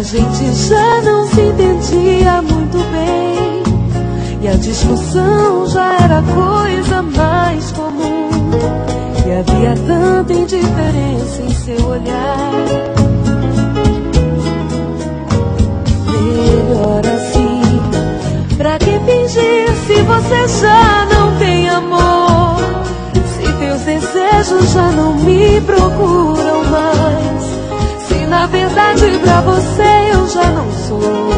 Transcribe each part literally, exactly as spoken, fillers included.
gente já não se entendia muito bem, e a discussão já era coisa mais comum, e havia tanta indiferença em seu olhar. Melhor assim, pra que fingir se você já não tem amor? Se teus desejos já não me procuram mais, se na verdade pra você eu já não sou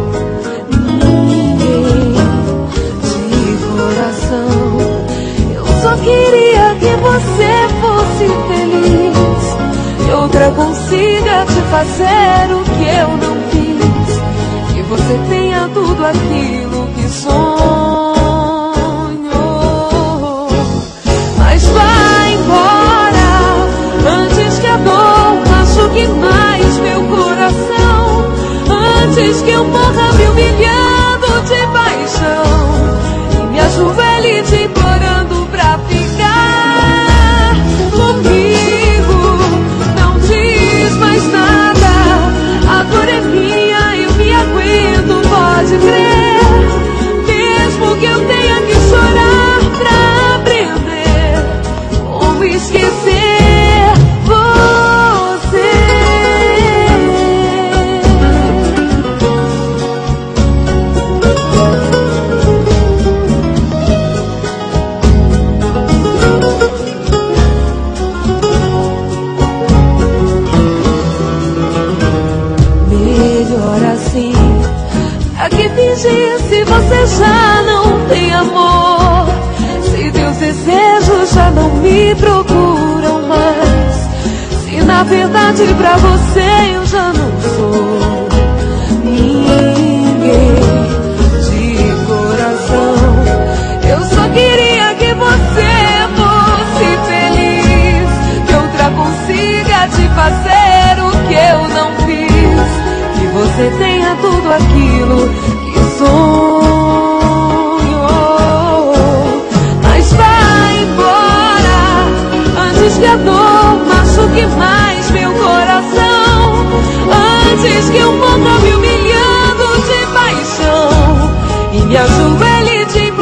ninguém de coração. Eu só queria que você fosse feliz, e outra consiga te fazer o que eu não fiz, que você tenha tudo aquilo que sonhou. Mas vai embora antes que a dor machuque mais meu coração, antes que eu morra me humilhando de paixão e me ajoelhe te implorando pra ficar comigo. Não diz mais nada, a dor é minha, eu me aguento, pode crer, mesmo que eu tenha que chorar pra aprender como esquecer você. Melhor assim, pra que fingir se você já não tem amor? Se teus desejos já não me procuram mais, se na verdade pra você eu já não sou ninguém de coração. Eu só queria que você fosse feliz, que outra consiga te fazer o que eu não fiz, que você tenha tudo aquilo que sonhou. Mas vai embora antes que a dor machuque mais meu coração, antes que eu morra me humilhando de paixão e me ajoelhe de